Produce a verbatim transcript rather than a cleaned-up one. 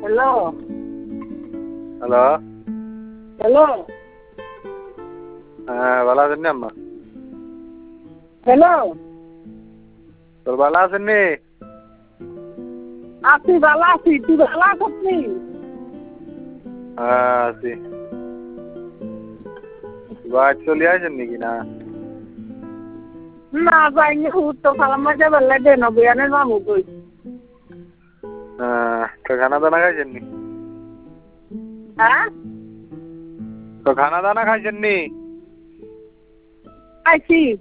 Hello hello hello হ্যাঁ ভালো আছেন নি আম্মা? হ্যালো তোর ভালো আছেন নি? আছি ভালো আছি, তুই ভালো আছিস নি? হ্যাঁ আছি। বাড়ি চলে আসেন নাকি না? না যাইনি, উত্তর খালাম্মা যে বেলা দেন বিয়ানের মামু কই। হ্যাঁ তো খানা দানা খাইছেন নি? হ্যাঁ তো খানা দানা খাইছেন নি? খাইছি।